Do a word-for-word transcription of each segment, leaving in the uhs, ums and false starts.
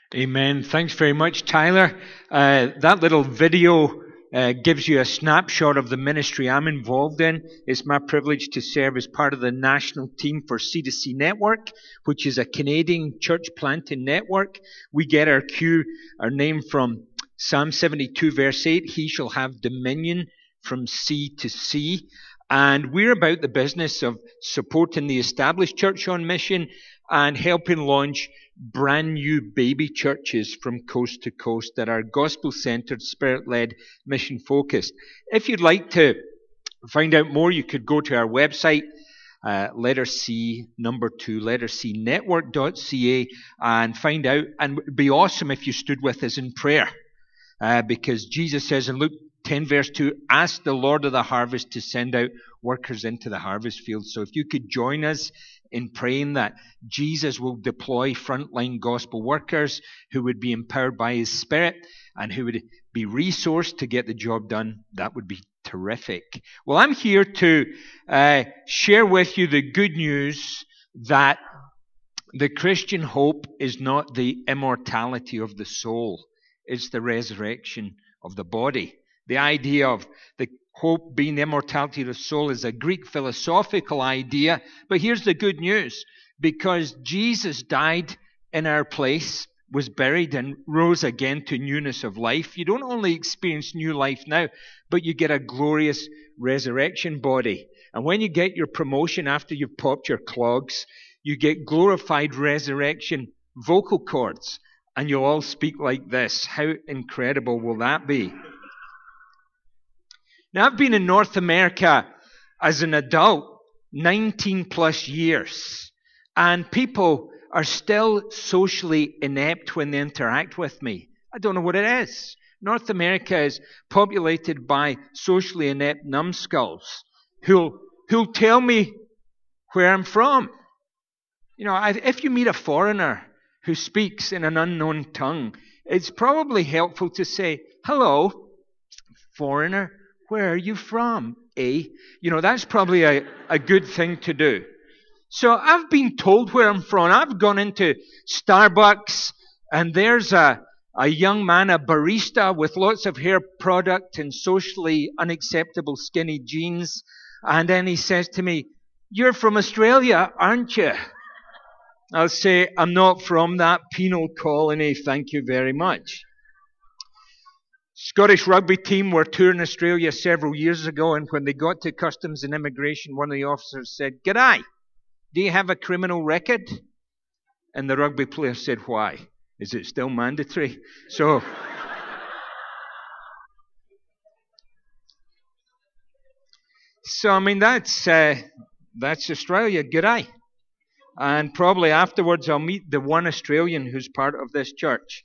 Amen. Thanks very much, Tyler. Uh, that little video uh, gives you a snapshot of the ministry I'm involved in. It's my privilege to serve as part of the national team for C two C Network, which is a Canadian church planting network. We get our cue, our name from Psalm seventy-two, verse eight. He shall have dominion from sea to sea. And we're about the business of supporting the established church on mission and helping launch brand new baby churches from coast to coast that are gospel-centered, spirit-led, mission-focused. If you'd like to find out more, you could go to our website, uh, letter C, number two, letter C, network dot c a, and find out. And it would be awesome if you stood with us in prayer, uh, because Jesus says in Luke ten, verse two, ask the Lord of the harvest to send out workers into the harvest field. So if you could join us in praying that Jesus will deploy frontline gospel workers who would be empowered by His Spirit and who would be resourced to get the job done, that would be terrific. Well, I'm here to uh, share with you the good news that the Christian hope is not the immortality of the soul, it's the resurrection of the body. The idea of the hope being the immortality of the soul is a Greek philosophical idea. But here's the good news. Because Jesus died in our place, was buried, and rose again to newness of life, you don't only experience new life now, but you get a glorious resurrection body. And when you get your promotion after you've popped your clogs, you get glorified resurrection vocal cords. And you'll all speak like this. How incredible will that be? Now, I've been in North America as an adult nineteen plus years, and people are still socially inept when they interact with me. I don't know what it is. North America is populated by socially inept numbskulls who'll, who'll tell me where I'm from. You know, I, if you meet a foreigner who speaks in an unknown tongue, it's probably helpful to say, hello, foreigner. Where are you from, eh? You know, that's probably a, a good thing to do. So I've been told where I'm from. I've gone into Starbucks, and there's a, a young man, a barista with lots of hair product and socially unacceptable skinny jeans. And then he says to me, you're from Australia, aren't you? I'll say, I'm not from that penal colony, thank you very much. Scottish rugby team were touring Australia several years ago, and when they got to customs and immigration, one of the officers said, G'day, do you have a criminal record? And the rugby player said, why? Is it still mandatory? So, so I mean, that's, uh, that's Australia, g'day. And probably afterwards I'll meet the one Australian who's part of this church.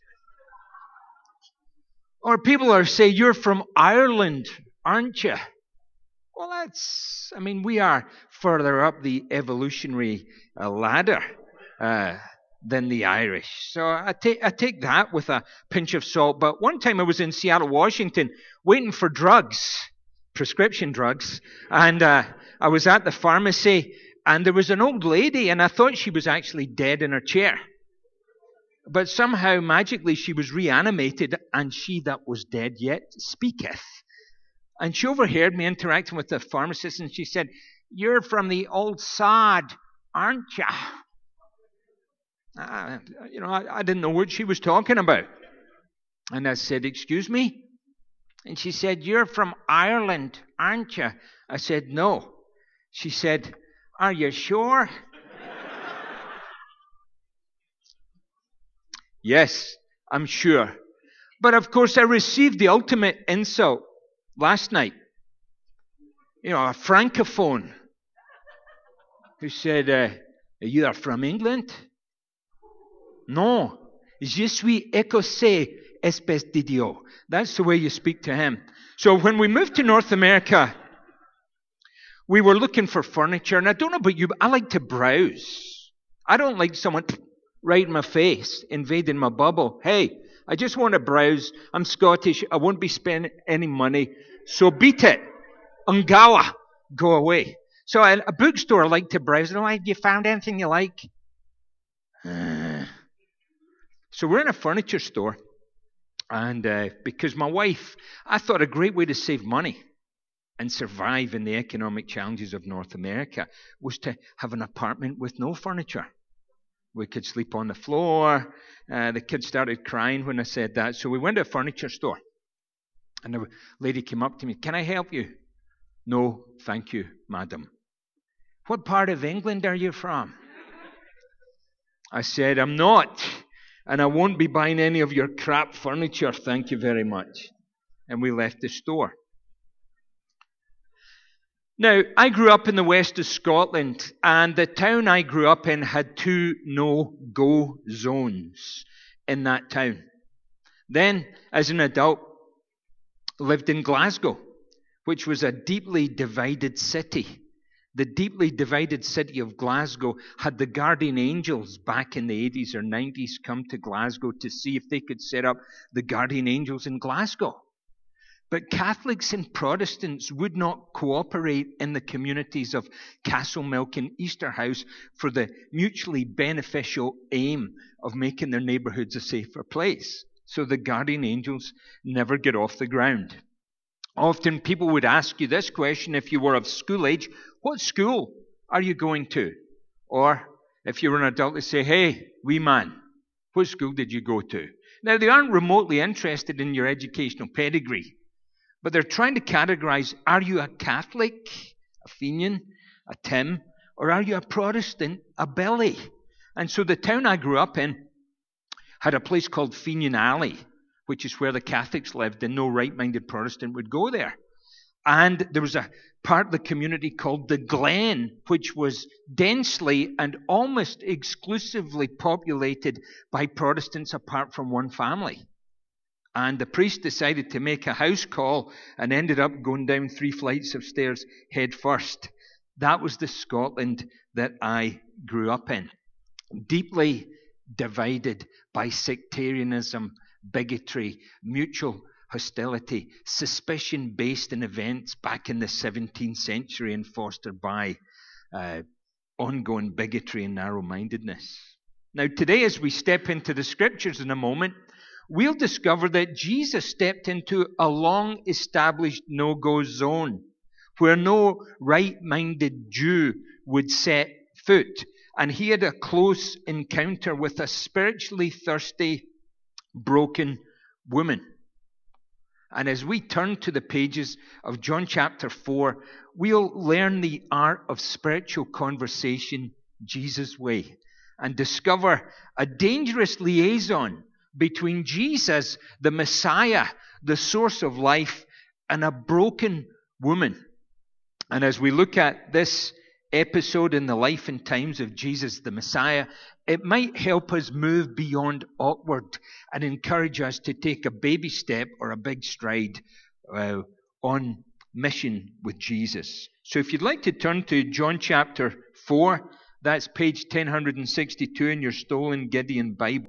Or people are saying, you're from Ireland, aren't you? Well, that's, I mean, we are further up the evolutionary uh, ladder uh, than the Irish. So I take, I take that with a pinch of salt. But one time I was in Seattle, Washington, waiting for drugs, prescription drugs. And uh, I was at the pharmacy, and there was an old lady, and I thought she was actually dead in her chair. But somehow, magically, she was reanimated, and she that was dead yet speaketh. And she overheard me interacting with the pharmacist, and she said, you're from the old sod, aren't you? Uh, you know, I, I didn't know what she was talking about. And I said, excuse me? And she said, you're from Ireland, aren't you? I said, no. She said, are you sure? Yes, I'm sure. But of course, I received the ultimate insult last night. You know, a francophone who said, uh, you are from England? Non, je suis écossais, espèce d'idiot. That's the way you speak to him. So when we moved to North America, we were looking for furniture. And I don't know about you, but I like to browse. I don't like someone right in my face, invading my bubble. Hey, I just want to browse. I'm Scottish. I won't be spending any money. So beat it. Ungawa. Go away. So at a bookstore, I like to browse. Oh, have you found anything you like? Uh, So we're in a furniture store, and uh, because my wife, I thought a great way to save money and survive in the economic challenges of North America was to have an apartment with no furniture. We could sleep on the floor. Uh, the kids started crying when I said that. So we went to a furniture store. And the lady came up to me, "Can I help you?" "No, thank you, madam." "What part of England are you from?" I said, "I'm not. And I won't be buying any of your crap furniture, thank you very much." And we left the store. Now, I grew up in the west of Scotland, and the town I grew up in had two no-go zones in that town. Then, as an adult, lived in Glasgow, which was a deeply divided city. The deeply divided city of Glasgow had the Guardian Angels back in the eighties or nineties come to Glasgow to see if they could set up the Guardian Angels in Glasgow. But Catholics and Protestants would not cooperate in the communities of Castlemilk and Easterhouse for the mutually beneficial aim of making their neighbourhoods a safer place. So the Guardian Angels never get off the ground. Often people would ask you this question if you were of school age: what school are you going to? Or if you were an adult, they say, "Hey, wee man, what school did you go to?" Now, they aren't remotely interested in your educational pedigree, but they're trying to categorize: are you a Catholic, a Fenian, a Tim, or are you a Protestant, a Billy? And so the town I grew up in had a place called Fenian Alley, which is where the Catholics lived, and no right-minded Protestant would go there. And there was a part of the community called the Glen, which was densely and almost exclusively populated by Protestants apart from one family. And the priest decided to make a house call and ended up going down three flights of stairs head first. That was the Scotland that I grew up in. Deeply divided by sectarianism, bigotry, mutual hostility, suspicion based in events back in the seventeenth century and fostered by uh, ongoing bigotry and narrow-mindedness. Now today, as we step into the scriptures in a moment, we'll discover that Jesus stepped into a long-established no-go zone where no right-minded Jew would set foot. And he had a close encounter with a spiritually thirsty, broken woman. And as we turn to the pages of John chapter four, we'll learn the art of spiritual conversation Jesus' way and discover a dangerous liaison between Jesus, the Messiah, the source of life, and a broken woman. And as we look at this episode in the life and times of Jesus the Messiah, it might help us move beyond awkward and encourage us to take a baby step or a big stride uh, on mission with Jesus. So if you'd like to turn to John chapter four, that's page ten sixty-two in your stolen Gideon Bible.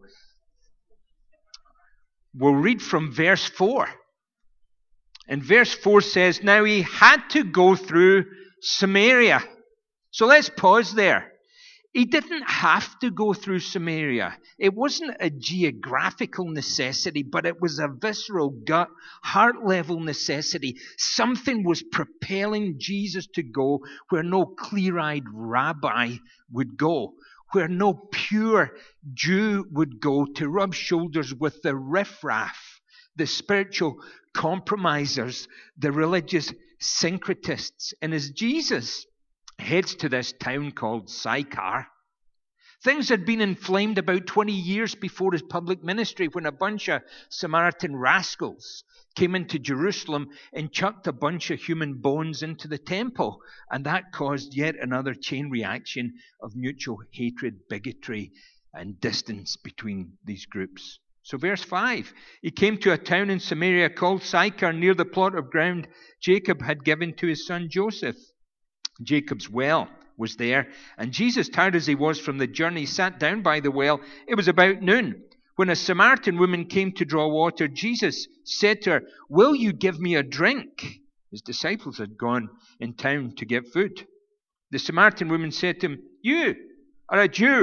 We'll read from verse four. And verse four says, "Now he had to go through Samaria." So let's pause there. He didn't have to go through Samaria. It wasn't a geographical necessity, but it was a visceral, gut, heart-level necessity. Something was propelling Jesus to go where no clear-eyed rabbi would go, where no pure Jew would go, to rub shoulders with the riffraff, the spiritual compromisers, the religious syncretists. And as Jesus heads to this town called Sychar, things had been inflamed about twenty years before his public ministry, when a bunch of Samaritan rascals came into Jerusalem and chucked a bunch of human bones into the temple. And that caused yet another chain reaction of mutual hatred, bigotry, and distance between these groups. So verse five, he came to a town in Samaria called Sychar, near the plot of ground Jacob had given to his son Joseph. Jacob's well was there, and Jesus, tired as he was from the journey, sat down by the well. It was about noon. When a Samaritan woman came to draw water, Jesus said to her, "Will you give me a drink?" His disciples had gone in town to get food. The Samaritan woman said to him, "You are a Jew,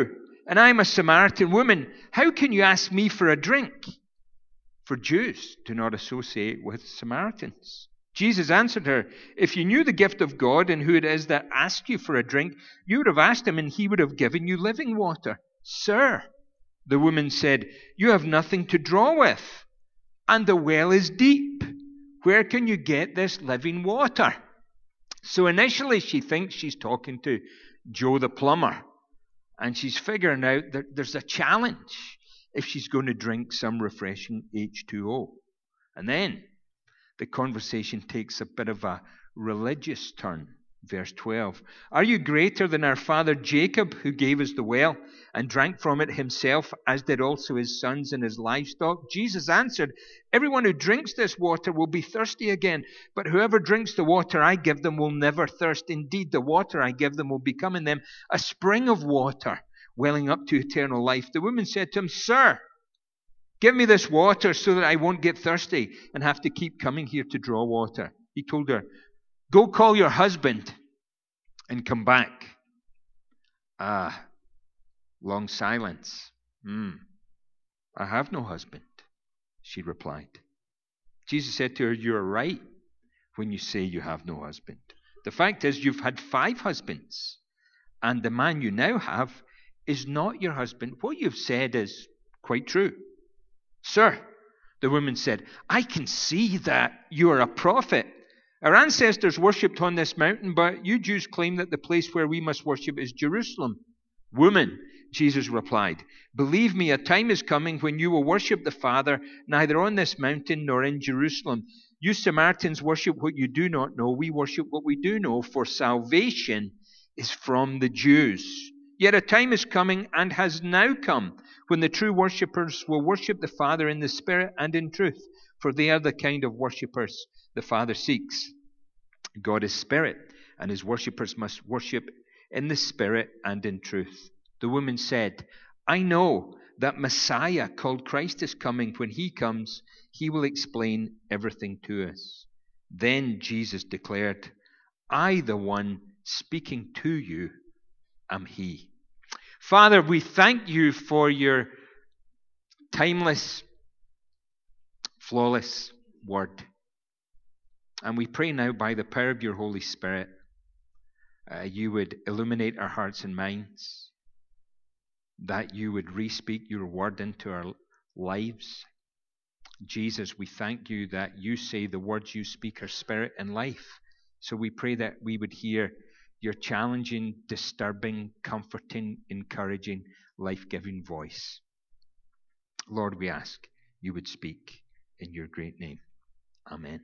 and I'm a Samaritan woman. How can you ask me for a drink?" For Jews do not associate with Samaritans. Jesus answered her, "If you knew the gift of God and who it is that asked you for a drink, you would have asked him and he would have given you living water." "Sir," the woman said, "you have nothing to draw with, and the well is deep. Where can you get this living water?" So initially she thinks she's talking to Joe the plumber, and she's figuring out that there's a challenge if she's going to drink some refreshing H two O. And then the conversation takes a bit of a religious turn. Verse twelve. "Are you greater than our father Jacob, who gave us the well and drank from it himself, as did also his sons and his livestock?" Jesus answered, "Everyone who drinks this water will be thirsty again, but whoever drinks the water I give them will never thirst. Indeed, the water I give them will become in them a spring of water, welling up to eternal life." The woman said to him, "Sir, give me this water so that I won't get thirsty and have to keep coming here to draw water." He told her, "Go call your husband and come back." Ah, long silence. Hmm. "I have no husband," she replied. Jesus said to her, "You are right when you say you have no husband. The fact is, you've had five husbands, and the man you now have is not your husband. What you've said is quite true." "Sir," the woman said, "I can see that you are a prophet. Our ancestors worshipped on this mountain, but you Jews claim that the place where we must worship is Jerusalem." "Woman," Jesus replied, "believe me, a time is coming when you will worship the Father neither on this mountain nor in Jerusalem. You Samaritans worship what you do not know. We worship what we do know, for salvation is from the Jews. Yet a time is coming and has now come when the true worshippers will worship the Father in the Spirit and in truth, for they are the kind of worshippers the Father seeks. God is Spirit, and his worshippers must worship in the Spirit and in truth." The woman said, "I know that Messiah, called Christ, is coming. When he comes, he will explain everything to us." Then Jesus declared, "I, the one speaking to you, am he." Father, we thank you for your timeless, flawless word. And we pray now by the power of your Holy Spirit, uh, you would illuminate our hearts and minds, that you would re-speak your word into our lives. Jesus, we thank you that you say the words you speak are spirit and life. So we pray that we would hear your challenging, disturbing, comforting, encouraging, life-giving voice. Lord, we ask you would speak in your great name. Amen.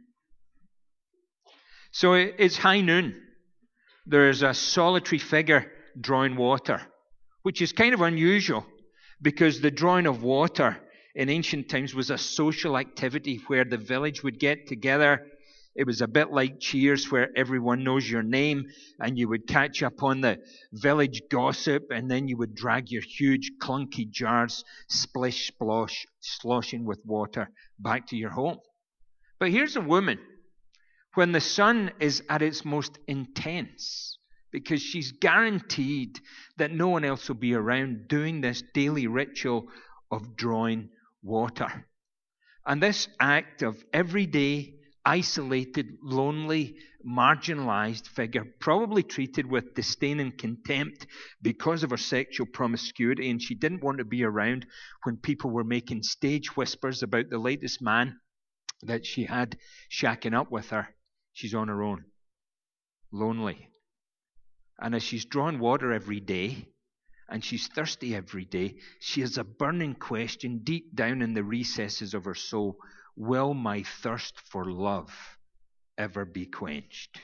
So it's high noon. There is a solitary figure drawing water, which is kind of unusual because the drawing of water in ancient times was a social activity where the village would get together. It was a bit like Cheers, where everyone knows your name, and you would catch up on the village gossip, and then you would drag your huge clunky jars, splish splosh, sloshing with water, back to your home. But here's a woman, when the sun is at its most intense, because she's guaranteed that no one else will be around, doing this daily ritual of drawing water. And this act of everyday, isolated, lonely, marginalized figure, probably treated with disdain and contempt because of her sexual promiscuity, and she didn't want to be around when people were making stage whispers about the latest man that she had shacking up with her. She's on her own, lonely. And as she's drawing water every day, and she's thirsty every day, she has a burning question deep down in the recesses of her soul: will my thirst for love ever be quenched?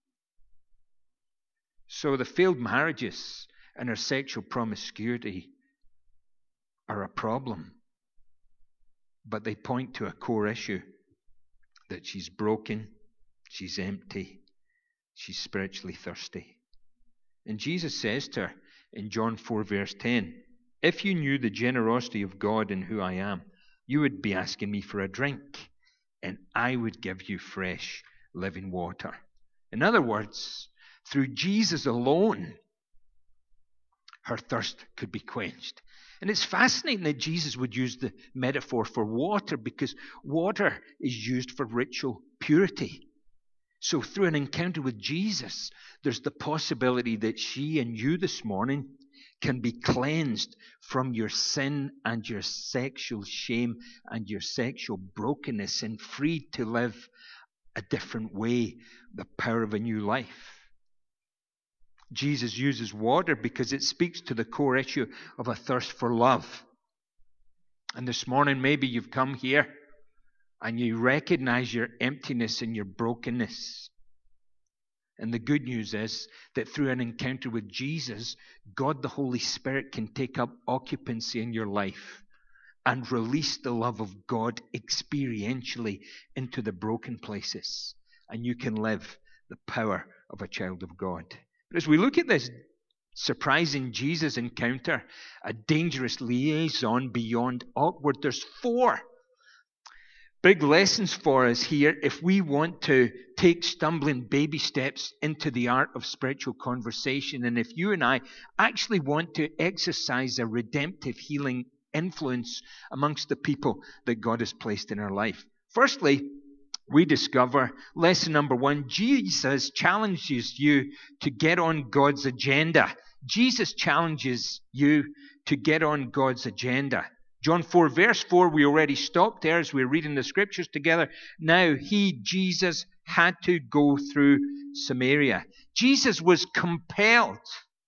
So the failed marriages and her sexual promiscuity are a problem, but they point to a core issue: that she's broken, she's empty, she's spiritually thirsty. And Jesus says to her in John four verse ten, if you knew the generosity of God and who I am, you would be asking me for a drink, and I would give you fresh living water. In other words, through Jesus alone, her thirst could be quenched. And it's fascinating that Jesus would use the metaphor for water, because water is used for ritual purity. So through an encounter with Jesus, there's the possibility that she and you this morning can be cleansed from your sin and your sexual shame and your sexual brokenness, and freed to live a different way, the power of a new life. Jesus uses water because it speaks to the core issue of a thirst for love. And this morning, maybe you've come here and you recognize your emptiness and your brokenness. And the good news is that through an encounter with Jesus, God the Holy Spirit can take up occupancy in your life and release the love of God experientially into the broken places. And you can live the power of a child of God. But as we look at this surprising Jesus encounter, a dangerous liaison beyond awkward, there's four big lessons for us here if we want to take stumbling baby steps into the art of spiritual conversation, and if you and I actually want to exercise a redemptive healing influence amongst the people that God has placed in our life. Firstly, we discover lesson number one: Jesus challenges you to get on God's agenda. Jesus challenges you to get on God's agenda. John four, verse four, we already stopped there as we were reading the scriptures together. Now, he, Jesus, had to go through Samaria. Jesus was compelled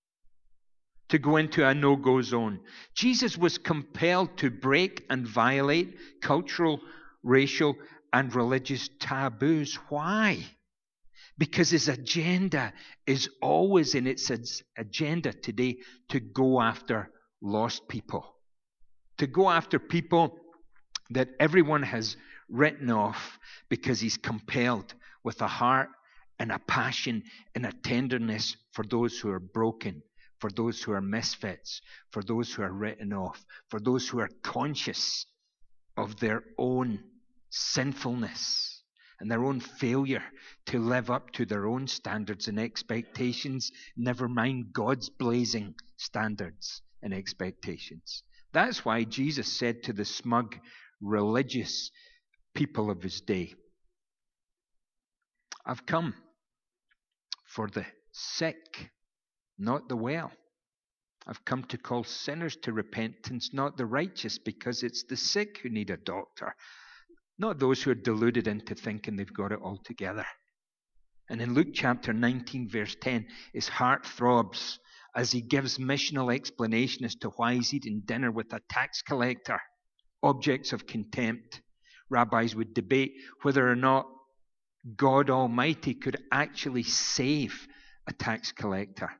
to go into a no-go zone. Jesus was compelled to break and violate cultural, racial, and religious taboos. Why? Because his agenda is always in its agenda today to go after lost people. To go after people that everyone has written off, because he's compelled with a heart and a passion and a tenderness for those who are broken, for those who are misfits, for those who are written off, for those who are conscious of their own sinfulness and their own failure to live up to their own standards and expectations, never mind God's blazing standards and expectations. That's why Jesus said to the smug religious people of his day, I've come for the sick, not the well. I've come to call sinners to repentance, not the righteous, because it's the sick who need a doctor, not those who are deluded into thinking they've got it all together. And in Luke chapter nineteen, verse ten, his heart throbs as he gives missional explanation as to why he's eating dinner with a tax collector. Objects of contempt. Rabbis would debate whether or not God Almighty could actually save a tax collector.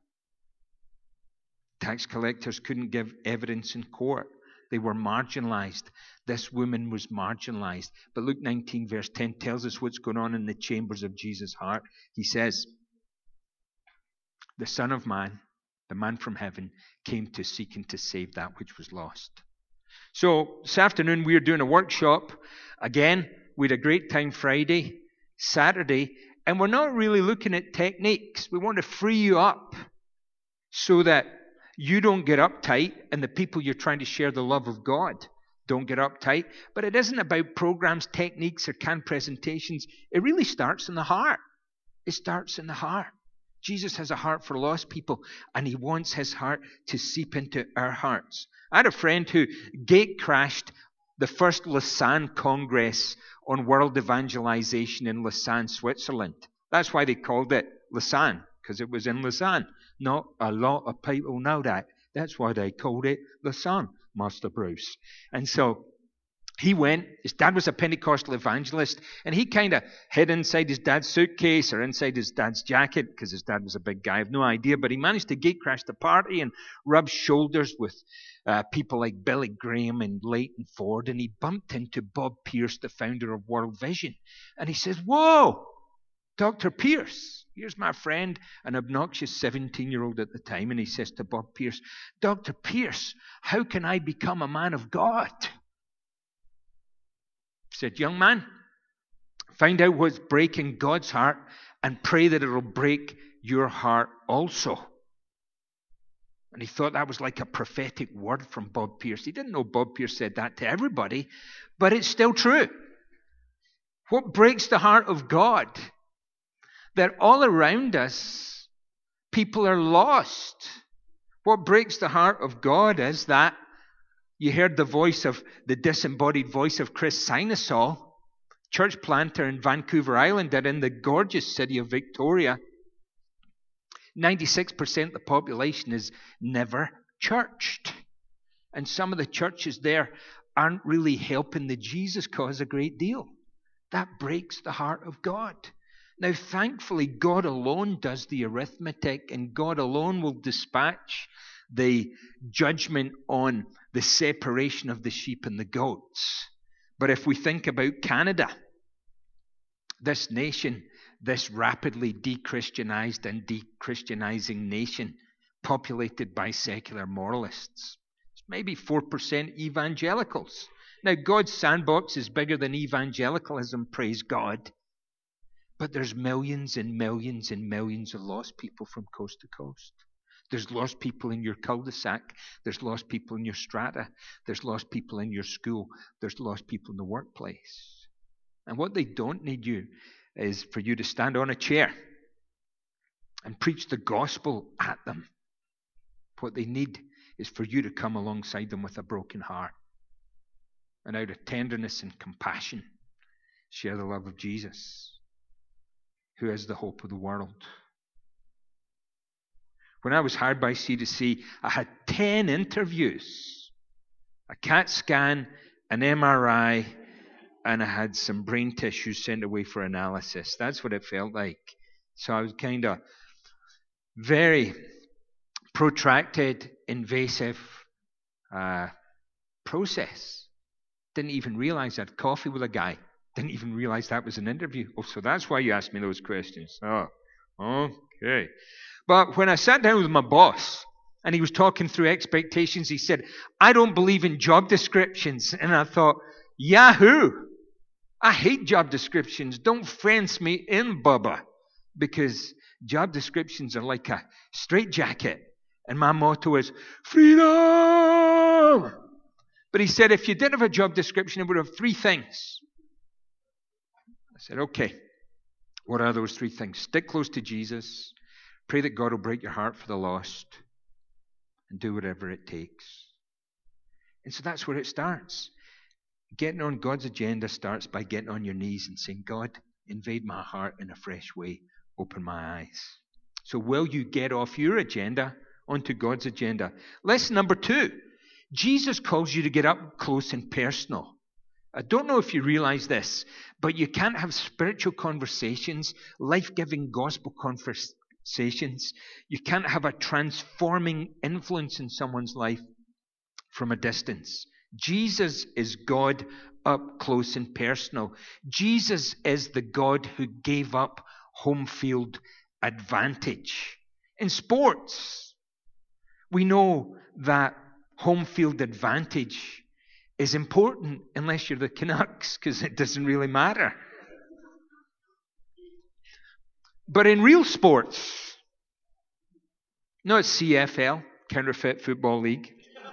Tax collectors couldn't give evidence in court. They were marginalized. This woman was marginalized. But Luke nineteen, verse ten tells us what's going on in the chambers of Jesus' heart. He says, the Son of Man, the man from heaven, came to seek and to save that which was lost. So this afternoon we are doing a workshop. Again, we had a great time Friday, Saturday, and we're not really looking at techniques. We want to free you up so that you don't get uptight and the people you're trying to share the love of God don't get uptight. But it isn't about programs, techniques, or canned presentations. It really starts in the heart. It starts in the heart. Jesus has a heart for lost people, and he wants his heart to seep into our hearts. I had a friend who gate crashed the first Lausanne Congress on world evangelization in Lausanne, Switzerland. That's why they called it Lausanne, because it was in Lausanne. Not a lot of people know that. That's why they called it Lausanne, Master Bruce. And so he went. His dad was a Pentecostal evangelist, and he kind of hid inside his dad's suitcase or inside his dad's jacket, because his dad was a big guy. I have no idea, but he managed to gate crash the party and rub shoulders with uh, people like Billy Graham and Leighton Ford, and he bumped into Bob Pierce, the founder of World Vision. And he says, whoa, Doctor Pierce. Here's my friend, an obnoxious seventeen-year-old at the time, and he says to Bob Pierce, Doctor Pierce, how can I become a man of God? He said, young man, find out what's breaking God's heart and pray that it'll break your heart also. And he thought that was like a prophetic word from Bob Pierce. He didn't know Bob Pierce said that to everybody, but it's still true. What breaks the heart of God? That all around us, people are lost. What breaks the heart of God is that you heard the voice of, the disembodied voice of Chris Sinosol, church planter in Vancouver Island and in the gorgeous city of Victoria. ninety-six percent of the population is never churched. And some of the churches there aren't really helping the Jesus cause a great deal. That breaks the heart of God. Now, thankfully, God alone does the arithmetic, and God alone will dispatch the judgment on the separation of the sheep and the goats. But if we think about Canada, this nation, this rapidly de-Christianized and de-Christianizing nation, populated by secular moralists, it's maybe four percent evangelicals. Now, God's sandbox is bigger than evangelicalism, praise God. But there's millions and millions and millions of lost people from coast to coast. There's lost people in your cul-de-sac. There's lost people in your strata. There's lost people in your school. There's lost people in the workplace. And what they don't need you is for you to stand on a chair and preach the gospel at them. What they need is for you to come alongside them with a broken heart. And out of tenderness and compassion, share the love of Jesus, who is the hope of the world. When I was hired by C two C, I had ten interviews, a CAT scan, an M R I, and I had some brain tissue sent away for analysis. That's what it felt like. So I was kind of very protracted, invasive uh, process. Didn't even realize I had coffee with a guy. Didn't even realize that was an interview. Oh, so that's why you asked me those questions. Oh, okay. But when I sat down with my boss and he was talking through expectations, he said, I don't believe in job descriptions. And I thought, Yahoo! I hate job descriptions. Don't fence me in, Bubba. Because job descriptions are like a straitjacket. And my motto is, freedom! But he said, if you didn't have a job description, it would have three things. I said, okay, what are those three things? Stick close to Jesus, pray that God will break your heart for the lost, and do whatever it takes. And so that's where it starts. Getting on God's agenda starts by getting on your knees and saying, God, invade my heart in a fresh way. Open my eyes. So will you get off your agenda onto God's agenda? Lesson number two. Jesus calls you to get up close and personal. I don't know if you realize this, but you can't have spiritual conversations, life-giving gospel conversations. You can't have a transforming influence in someone's life from a distance. Jesus is God up close and personal. Jesus is the God who gave up home field advantage. In sports, we know that home field advantage is important unless you're the Canucks, because it doesn't really matter. But in real sports, not C F L, Counterfeit Football League,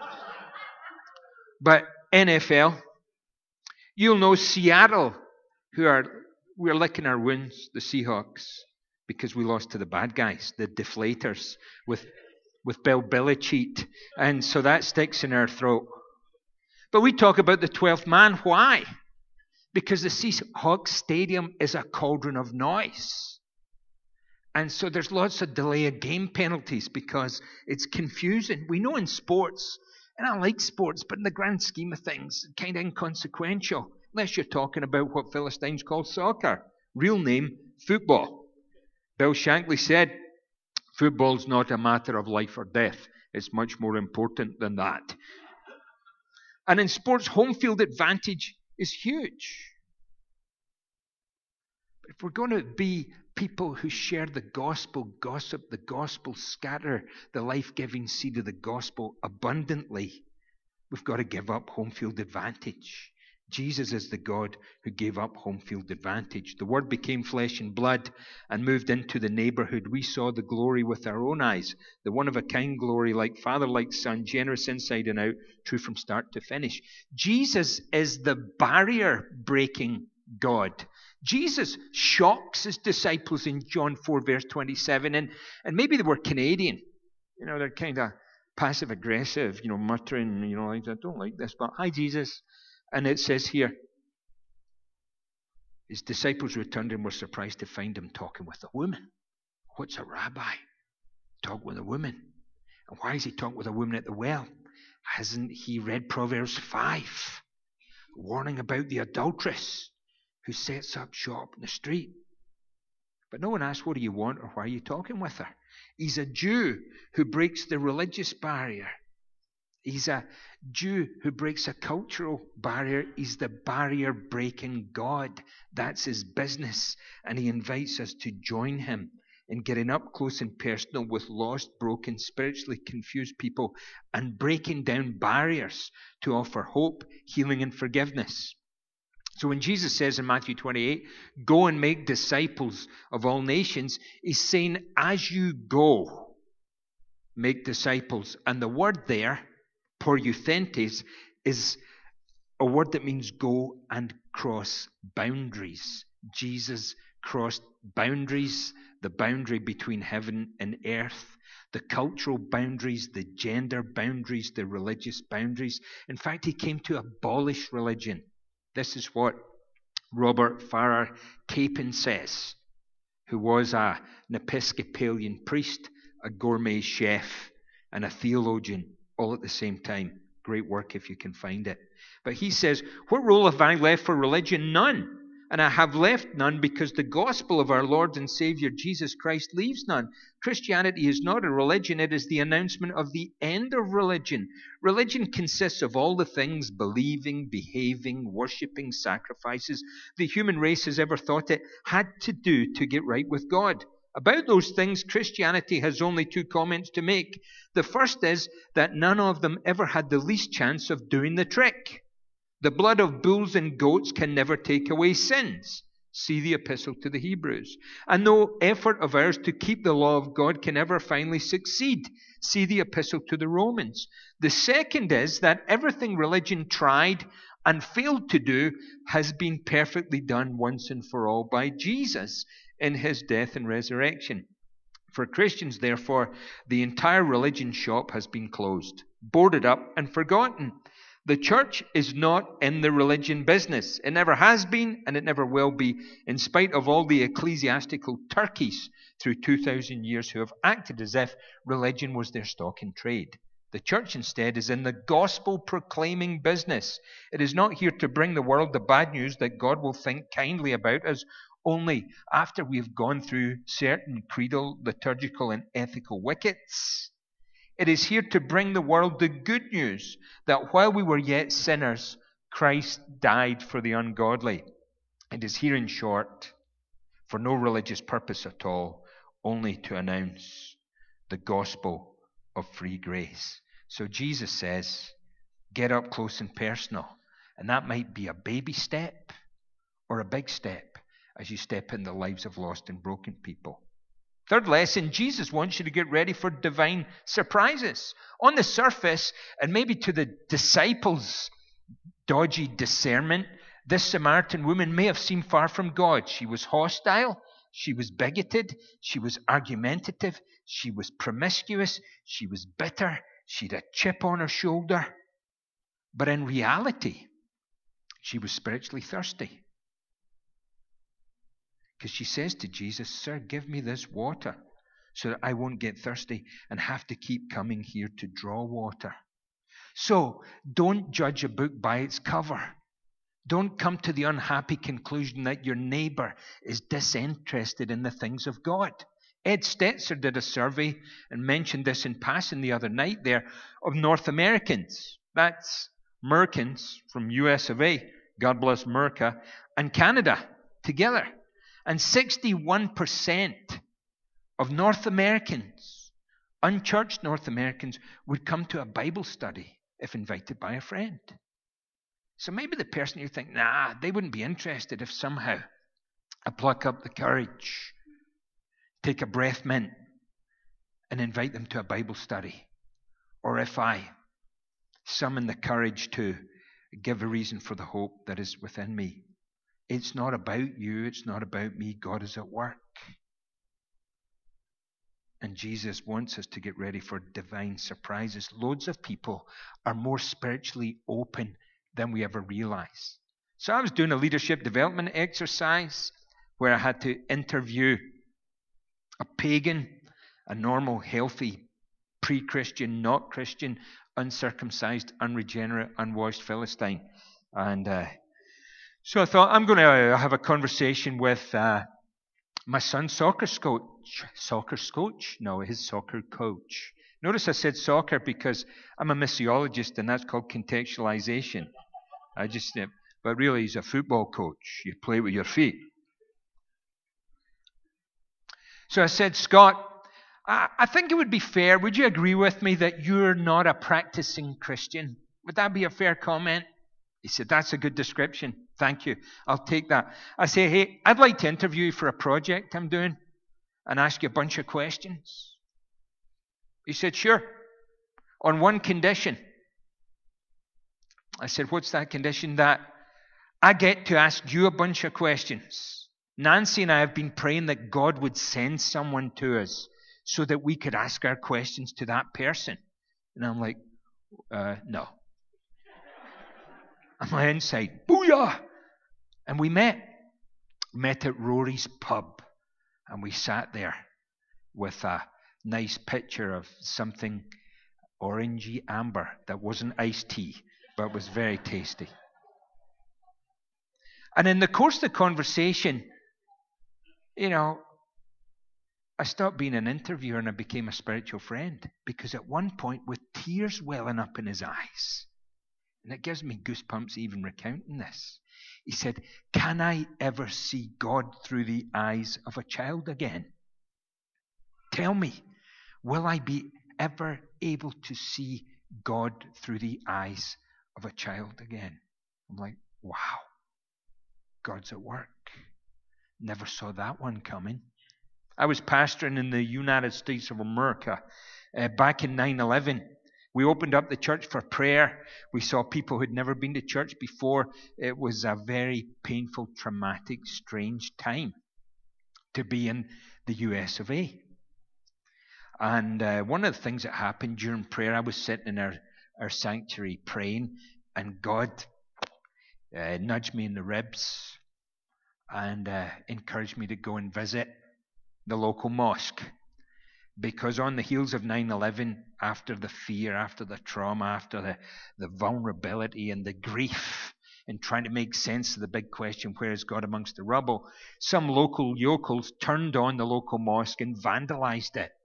but N F L, you'll know Seattle, who are, we're licking our wounds, the Seahawks, because we lost to the bad guys, the deflators, with with Bill Belichick, and so that sticks in our throat. But we talk about the twelfth man. Why? Because the Seahawks Stadium is a cauldron of noise. And so there's lots of delay of game penalties because it's confusing. We know in sports, and I like sports, but in the grand scheme of things, kind of inconsequential, unless you're talking about what Philistines call soccer. Real name, football. Bill Shankly said, football's not a matter of life or death. It's much more important than that. And in sports, home field advantage is huge. But if we're going to be people who share the gospel, gossip the gospel, scatter the life-giving seed of the gospel abundantly, we've got to give up home field advantage Jesus is the God who gave up home field advantage. The Word became flesh and blood and moved into the neighborhood. We saw the glory with our own eyes, the one-of-a-kind glory, like Father, like Son, generous inside and out, true from start to finish. Jesus is the barrier-breaking God. Jesus shocks his disciples in John four, verse twenty-seven, and, and maybe they were Canadian. You know, they're kind of passive-aggressive, you know, muttering, you know, like, I don't like this, but hi, Jesus. And it says here, his disciples returned and were surprised to find him talking with a woman. What's a rabbi? Talk with a woman. And why is he talking with a woman at the well? Hasn't he read Proverbs five? Warning about the adulteress who sets up shop in the street. But no one asks, what do you want or why are you talking with her? He's a Jew who breaks the religious barrier. He's a Jew who breaks a cultural barrier. He's the barrier-breaking God. That's his business. And he invites us to join him in getting up close and personal with lost, broken, spiritually confused people and breaking down barriers to offer hope, healing, and forgiveness. So when Jesus says in Matthew twenty-eight, go and make disciples of all nations, he's saying, as you go, make disciples. And the word there, poreuthentes, is a word that means go and cross boundaries. Jesus crossed boundaries, the boundary between heaven and earth, the cultural boundaries, the gender boundaries, the religious boundaries. In fact, he came to abolish religion. This is what Robert Farrar Capon says, who was a, an Episcopalian priest, a gourmet chef, and a theologian, all at the same time. Great work if you can find it. But he says, what role have I left for religion? None. And I have left none because the gospel of our Lord and Savior Jesus Christ leaves none. Christianity is not a religion, it is the announcement of the end of religion. Religion consists of all the things believing, behaving, worshipping, sacrifices the human race has ever thought it had to do to get right with God. About those things, Christianity has only two comments to make. The first is that none of them ever had the least chance of doing the trick. The blood of bulls and goats can never take away sins. See the epistle to the Hebrews. And no effort of ours to keep the law of God can ever finally succeed. See the epistle to the Romans. The second is that everything religion tried and failed to do has been perfectly done once and for all by Jesus in his death and resurrection. For Christians, therefore, the entire religion shop has been closed, boarded up, and forgotten. The church is not in the religion business. It never has been, and it never will be, in spite of all the ecclesiastical turkeys through two thousand years who have acted as if religion was their stock in trade. The church instead is in the gospel-proclaiming business. It is not here to bring the world the bad news that God will think kindly about us only after we have gone through certain creedal, liturgical, and ethical wickets. It is here to bring the world the good news that while we were yet sinners, Christ died for the ungodly. It is here, in short, for no religious purpose at all, only to announce the gospel of free grace. So Jesus says, get up close and personal. And that might be a baby step or a big step as you step in the lives of lost and broken people. Third lesson, Jesus wants you to get ready for divine surprises. On the surface, and maybe to the disciples' dodgy discernment, this Samaritan woman may have seemed far from God. She was hostile, she was bigoted, she was argumentative, she was promiscuous, she was bitter, she had a chip on her shoulder. But in reality, she was spiritually thirsty. Because she says to Jesus, Sir, give me this water so that I won't get thirsty and have to keep coming here to draw water. So, don't judge a book by its cover. Don't come to the unhappy conclusion that your neighbor is disinterested in the things of God. Ed Stetzer did a survey and mentioned this in passing the other night there of North Americans. That's Mercans from U S of A, God bless America, and Canada together. And sixty-one percent of North Americans, unchurched North Americans, would come to a Bible study if invited by a friend. So maybe the person you think, nah, they wouldn't be interested if somehow I pluck up the courage, take a breath mint, and invite them to a Bible study. Or if I summon the courage to give a reason for the hope that is within me. It's not about you. It's not about me. God is at work. And Jesus wants us to get ready for divine surprises. Loads of people are more spiritually open than we ever realize. So I was doing a leadership development exercise where I had to interview a pagan, a normal, healthy, pre-Christian, not Christian, uncircumcised, unregenerate, unwashed Philistine. And uh, so I thought, I'm going to have a conversation with uh, my son's soccer coach. Soccer coach? No, his soccer coach. Notice I said soccer because I'm a missiologist, and that's called contextualization. I just, uh, but really he's a football coach. You play with your feet. So I said, Scott, I, I think it would be fair. Would you agree with me that you're not a practicing Christian? Would that be a fair comment? He said, that's a good description. Thank you. I'll take that. I say, hey, I'd like to interview you for a project I'm doing and ask you a bunch of questions. He said, sure. On one condition. I said, what's that condition? That I get to ask you a bunch of questions. Nancy and I have been praying that God would send someone to us so that we could ask our questions to that person. And I'm like, uh, no. On my inside, booyah! And we met. Met at Rory's pub. And we sat there with a nice picture of something orangey amber that wasn't iced tea, but was very tasty. And in the course of the conversation, you know, I stopped being an interviewer and I became a spiritual friend. Because at one point, with tears welling up in his eyes, and it gives me goosebumps even recounting this, he said, can I ever see God through the eyes of a child again? Tell me, will I be ever able to see God through the eyes of a child again? I'm like, wow, God's at work. Never saw that one coming. I was pastoring in the United States of America uh, back in nine eleven. We opened up the church for prayer. We saw people who'd never been to church before. It was a very painful, traumatic, strange time to be in the U S of A. And uh, one of the things that happened during prayer, I was sitting in our, our sanctuary praying, and God uh, nudged me in the ribs and uh, encouraged me to go and visit the local mosque. Because on the heels of nine eleven, after the fear, after the trauma, after the, the vulnerability and the grief, and trying to make sense of the big question, where is God amongst the rubble, some local yokels turned on the local mosque and vandalized it.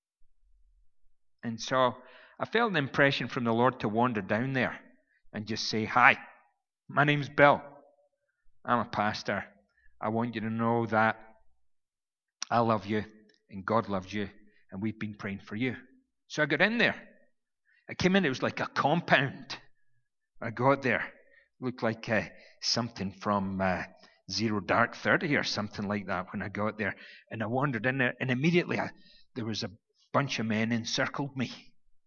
And so I felt an impression from the Lord to wander down there and just say, hi, my name's Bill. I'm a pastor. I want you to know that I love you and God loves you. And we've been praying for you. So I got in there. I came in, it was like a compound. I got there. It looked like uh, something from uh, Zero Dark Thirty or something like that when I got there. And I wandered in there, and immediately I, there was a bunch of men encircled me.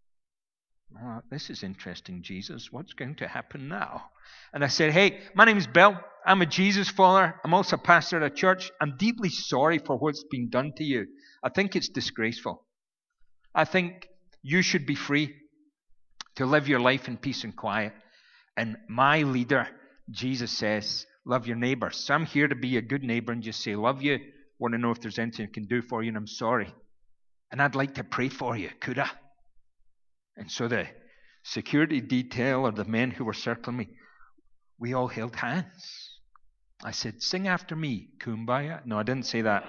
Oh, this is interesting, Jesus. What's going to happen now? And I said, hey, my name's Bill. I'm a Jesus follower. I'm also a pastor at a church. I'm deeply sorry for what's been done to you. I think it's disgraceful. I think you should be free to live your life in peace and quiet. And my leader, Jesus, says, love your neighbor. So I'm here to be a good neighbor and just say, love you. Want to know if there's anything I can do for you, and I'm sorry. And I'd like to pray for you. Could I? And so the security detail, or the men who were circling me, we all held hands. I said, sing after me, Kumbaya. No, I didn't say that.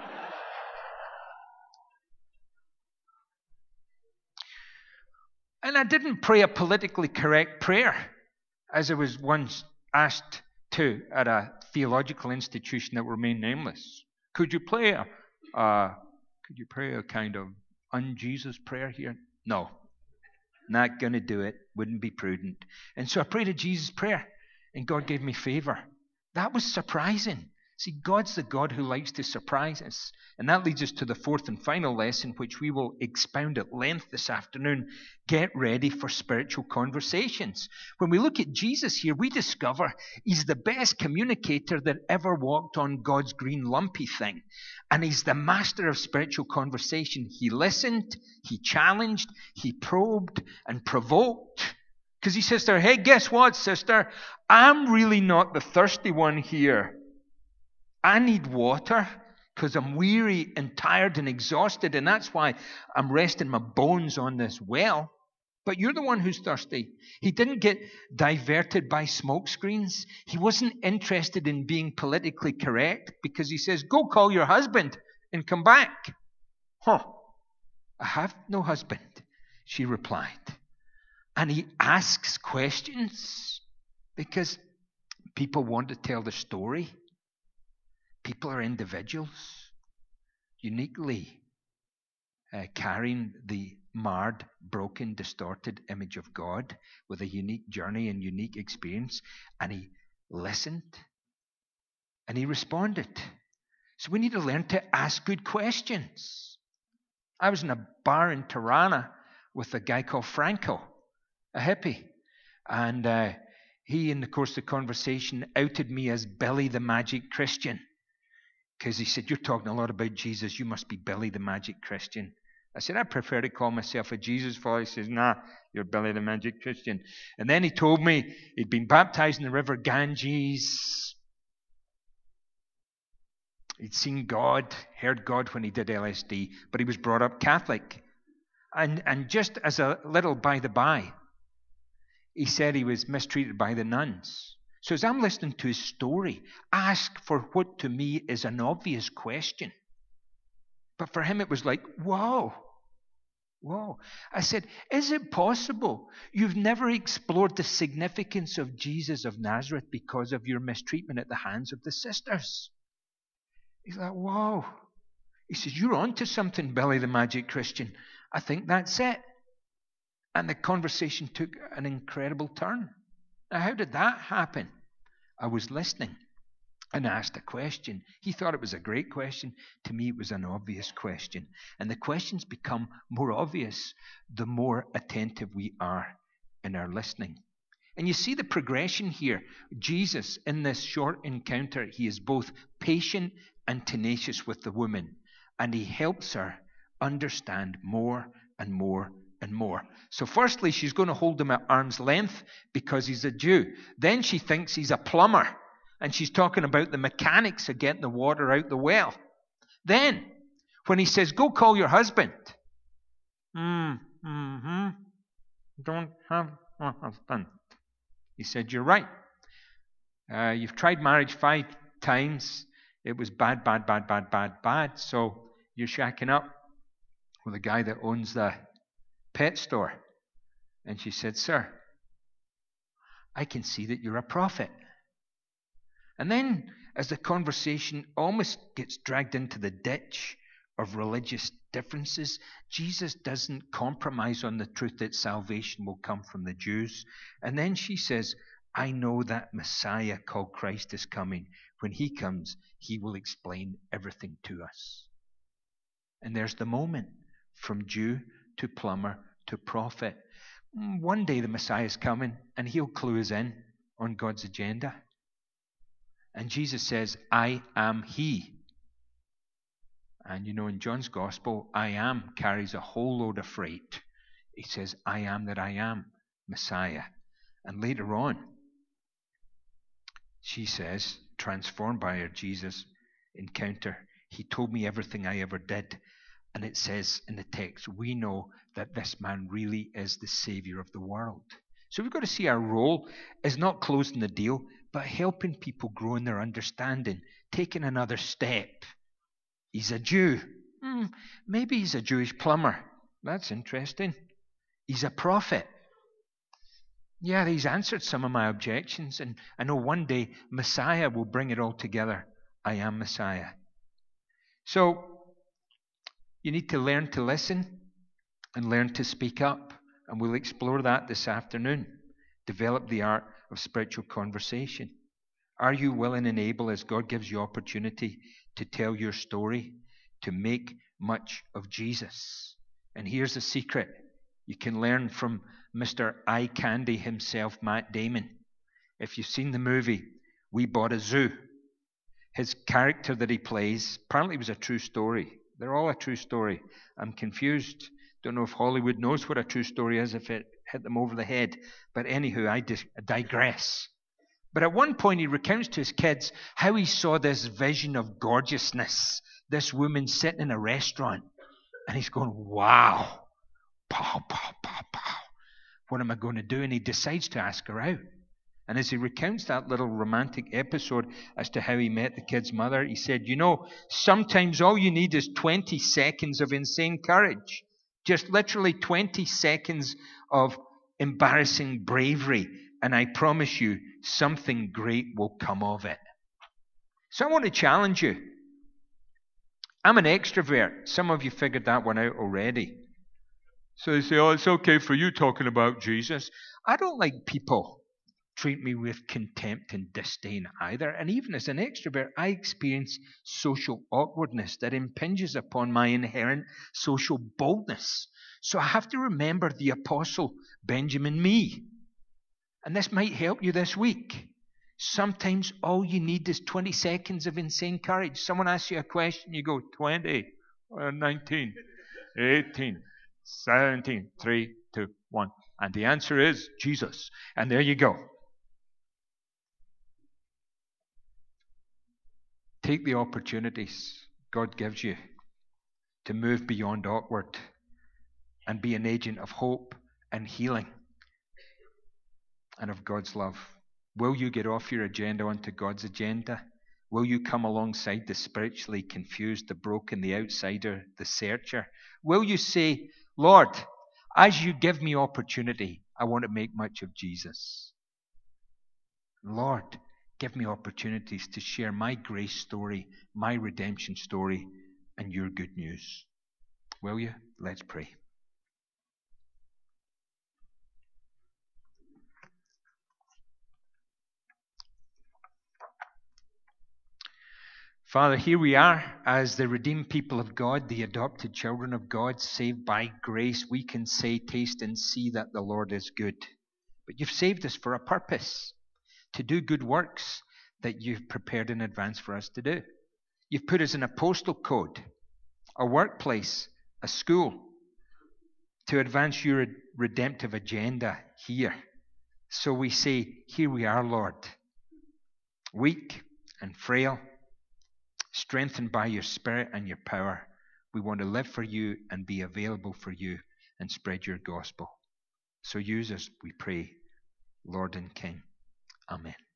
And I didn't pray a politically correct prayer, as I was once asked to at a theological institution that remained nameless. Could you play a, uh, could you pray a kind of un-Jesus prayer here? No, not going to do it. Wouldn't be prudent. And so I prayed a Jesus prayer. and God gave me favor. That was surprising. See, God's the God who likes to surprise us. And that leads us to the fourth and final lesson, which we will expound at length this afternoon. Get ready for spiritual conversations. When we look at Jesus here, we discover he's the best communicator that ever walked on God's green lumpy thing. And he's the master of spiritual conversation. He listened, he challenged, he probed and provoked. Because he says to her, hey, guess what, sister? I'm really not the thirsty one here. I need water because I'm weary and tired and exhausted, and that's why I'm resting my bones on this well. But you're the one who's thirsty. He didn't get diverted by smoke screens. He wasn't interested in being politically correct because he says, go call your husband and come back. Huh, I have no husband, she replied. And he asks questions because people want to tell the story. People are individuals, uniquely uh, carrying the marred, broken, distorted image of God with a unique journey and unique experience. And he listened and he responded. So we need to learn to ask good questions. I was in a bar in Tirana with a guy called Franco, a hippie. And uh, he, in the course of the conversation, outed me as Billy the Magic Christian. Because he said, you're talking a lot about Jesus. You must be Billy the Magic Christian. I said, I prefer to call myself a Jesus follower. He says, nah, you're Billy the Magic Christian. And then he told me he'd been baptized in the river Ganges. He'd seen God, heard God when he did L S D, but he was brought up Catholic. And, and just as a little by the by, he said he was mistreated by the nuns. So as I'm listening to his story, I ask for what to me is an obvious question. But for him it was like, whoa, whoa. I said, is it possible you've never explored the significance of Jesus of Nazareth because of your mistreatment at the hands of the sisters? He's like, whoa. He says, you're on to something, Billy the Magic Christian. I think that's it. And the conversation took an incredible turn. Now, how did that happen? I was listening and asked a question. He thought it was a great question. To me, it was an obvious question. And the questions become more obvious the more attentive we are in our listening. And you see the progression here. Jesus, in this short encounter, he is both patient and tenacious with the woman. And he helps her understand more and more and more. So firstly, she's going to hold him at arm's length because he's a Jew. Then she thinks he's a plumber. And she's talking about the mechanics of getting the water out the well. Then, when he says, go call your husband. Mm, mm-hmm. Don't have a husband. He said, you're right. Uh, you've tried marriage five times. It was bad, bad, bad, bad, bad, bad. So you're shacking up with a guy that owns the pet store. And she said, sir, I can see that you're a prophet. And then, as the conversation almost gets dragged into the ditch of religious differences, Jesus doesn't compromise on the truth that salvation will come from the Jews. And then she says, I know that Messiah called Christ is coming. When he comes, he will explain everything to us. And there's the moment from Jew to plumber to prophet. One day the Messiah is coming and he'll clue us in on God's agenda. And Jesus says, I am he. And you know, in John's Gospel, I am carries a whole load of freight. He says, I am that I am, Messiah. And later on, she says, transformed by her Jesus encounter, he told me everything I ever did. And it says in the text, we know that this man really is the Savior of the world. So we've got to see our role is not closing the deal, but helping people grow in their understanding, taking another step. He's a Jew. Hmm, maybe he's a Jewish plumber. That's interesting. He's a prophet. Yeah, he's answered some of my objections, and I know one day Messiah will bring it all together. I am Messiah. So, you need to learn to listen and learn to speak up, and we'll explore that this afternoon. Develop the art of spiritual conversation? Are you willing and able, as God gives you opportunity, to tell your story, to make much of Jesus? And here's the secret. You can learn from Mister Eye Candy himself, Matt Damon. If you've seen the movie, We Bought a Zoo, his character that he plays apparently was a true story. They're all a true story. I'm confused. Don't know if Hollywood knows what a true story is, if it hit them over the head. But anywho, I digress. But at one point he recounts to his kids how he saw this vision of gorgeousness, this woman sitting in a restaurant. And he's going, wow, pow, pow, pow, pow. What am I going to do? And he decides to ask her out. And as he recounts that little romantic episode as to how he met the kid's mother, he said, you know, sometimes all you need is twenty seconds of insane courage. Just literally twenty seconds of embarrassing bravery. And I promise you, something great will come of it. So I want to challenge you. I'm an extrovert. Some of you figured that one out already. So they say, oh, it's okay for you talking about Jesus. I don't like people treat me with contempt and disdain either. And even as an extrovert, I experience social awkwardness that impinges upon my inherent social boldness. So I have to remember the apostle Benjamin Me. And this might help you this week. Sometimes all you need is twenty seconds of insane courage. Someone asks you a question, you go, twenty, nineteen, eighteen, seventeen, three, two, one. And the answer is Jesus. And there you go. Take the opportunities God gives you to move beyond awkward and be an agent of hope and healing and of God's love. Will you get off your agenda onto God's agenda? Will you come alongside the spiritually confused, the broken, the outsider, the searcher? Will you say, Lord, as you give me opportunity, I want to make much of Jesus. Lord, give me opportunities to share my grace story, my redemption story, and your good news. Will you? Let's pray. Father, here we are as the redeemed people of God, the adopted children of God, saved by grace. We can say, taste and see that the Lord is good. But you've saved us for a purpose, to do good works that you've prepared in advance for us to do. You've put us in a postal code, a workplace, a school, to advance your redemptive agenda here. So we say, here we are, Lord, weak and frail, strengthened by your Spirit and your power. We want to live for you and be available for you and spread your gospel. So use us, we pray, Lord and King. Amen.